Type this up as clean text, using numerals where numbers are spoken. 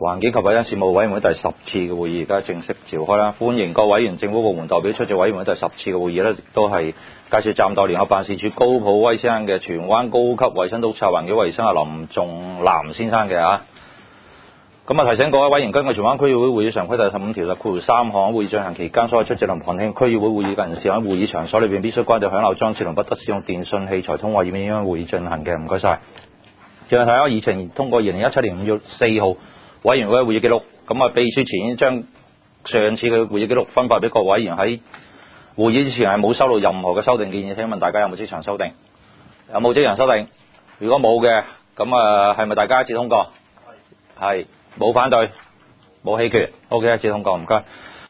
環境及衞生事務委員會第10次嘅會議而家正式召開啦，歡迎各委員、政府部門代表出席委員會第10次嘅會議咧，都係介紹站代聯合辦事處高普威先生嘅荃灣高級衞生督察環境衞生林仲南先生嘅啊。咁啊，提醒各位委員，根據荃灣區議會會議常規第15條第3項，會議進行期間，所有出席臨旁聽區議會會議嘅人士喺會議場所裏邊必須關掉響鬧裝置同不得使用電訊器材通話，以免影響會議進行嘅。唔該晒。最後睇下議程通過2017年5月4號委員會嘅會議記錄。咁啊，秘書前已經將上次嘅會議記錄分發俾各位委員，喺會議之前係冇收到任何嘅修訂建議。請問大家有冇即場修訂？有冇即場修訂？如果冇嘅，咁啊係咪大家一致通過？係。冇反對，冇棄權 ，OK， 一致通過，唔該。